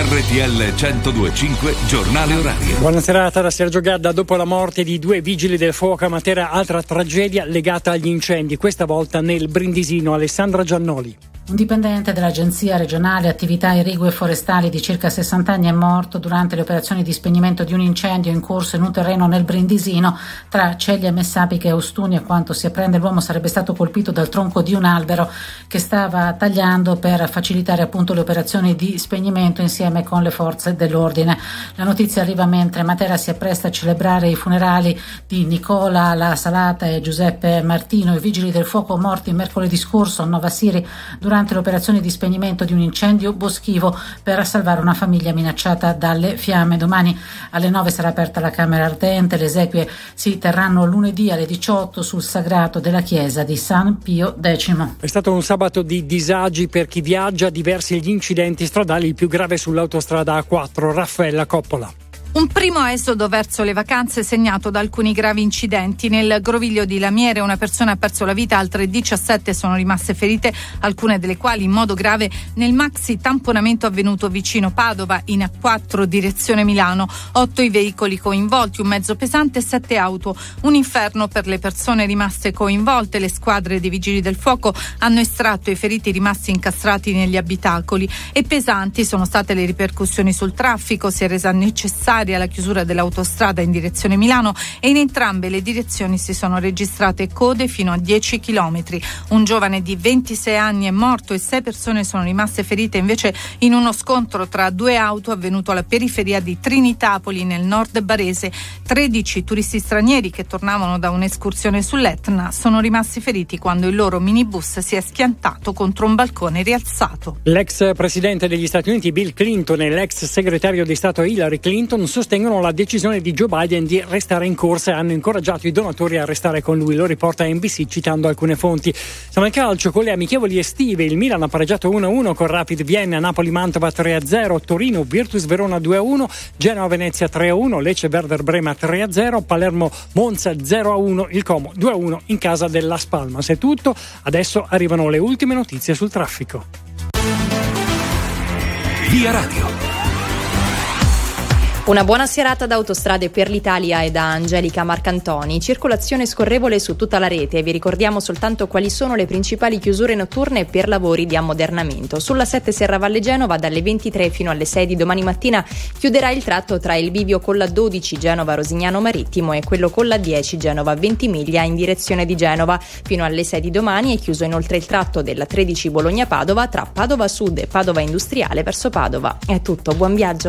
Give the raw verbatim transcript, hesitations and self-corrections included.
R T L centodue e cinque, giornale orario. Buona serata da Sergio Gadda. Dopo la morte di due vigili del fuoco a Matera, altra tragedia legata agli incendi, questa volta nel Brindisino. Alessandra Giannoli. Un dipendente dell'Agenzia regionale attività irrigue forestali di circa sessanta anni è morto durante le operazioni di spegnimento di un incendio in corso in un terreno nel Brindisino tra Ceglie Messapiche e Ostuni. A quanto si apprende, l'uomo sarebbe stato colpito dal tronco di un albero che stava tagliando per facilitare appunto le operazioni di spegnimento insieme con le forze dell'ordine. La notizia arriva mentre Matera si appresta a celebrare i funerali di Nicola La Salata e Giuseppe Martino, i vigili del fuoco morti mercoledì scorso a Nova Siri durante le operazioni di spegnimento di un incendio boschivo per salvare una famiglia minacciata dalle fiamme. Domani alle nove sarà aperta la Camera Ardente. Le esequie si terranno lunedì alle diciotto sul sagrato della chiesa di San Pio X. È stato un sabato di disagi per chi viaggia, diversi gli incidenti stradali, il più grave sull'autostrada A quattro. Raffaella Coppola. Un primo esodo verso le vacanze segnato da alcuni gravi incidenti. Nel Groviglio di Lamiere una persona ha perso la vita, altre diciassette sono rimaste ferite, alcune delle quali in modo grave nel maxi tamponamento avvenuto vicino Padova in A quattro direzione Milano. Otto i veicoli coinvolti, un mezzo pesante e sette auto. Un inferno per le persone rimaste coinvolte. Le squadre dei vigili del fuoco hanno estratto i feriti rimasti incastrati negli abitacoli e pesanti sono state le ripercussioni sul traffico. Si è resa necessaria alla chiusura dell'autostrada in direzione Milano e in entrambe le direzioni si sono registrate code fino a dieci chilometri. Un giovane di ventisei anni è morto e sei persone sono rimaste ferite invece in uno scontro tra due auto avvenuto alla periferia di Trinitapoli nel nord barese. tredici turisti stranieri che tornavano da un'escursione sull'Etna sono rimasti feriti quando il loro minibus si è schiantato contro un balcone rialzato. L'ex presidente degli Stati Uniti Bill Clinton e l'ex segretario di Stato Hillary Clinton sostengono la decisione di Joe Biden di restare in corsa e hanno incoraggiato i donatori a restare con lui. Lo riporta N B C citando alcune fonti. Siamo al calcio con le amichevoli estive. Il Milan ha pareggiato uno a uno con Rapid Vienna, Napoli-Mantova tre a zero, Torino Virtus Verona due a uno, Genova-Venezia tre a uno, Lecce Werder Brema tre a zero, Palermo-Monza zero a uno, il Como due a uno in casa della Spalmas. È tutto, adesso arrivano le ultime notizie sul traffico. Via Radio. Una buona serata da Autostrade per l'Italia e da Angelica Marcantoni. Circolazione scorrevole su tutta la rete. Vi ricordiamo soltanto quali sono le principali chiusure notturne per lavori di ammodernamento. Sulla sette Serravalle Genova dalle ventitré fino alle sei di domani mattina chiuderà il tratto tra il bivio con la dodici Genova Rosignano Marittimo e quello con la dieci Genova Ventimiglia in direzione di Genova. Fino alle sei di domani è chiuso inoltre il tratto della tredici Bologna Padova tra Padova Sud e Padova Industriale verso Padova. È tutto, buon viaggio.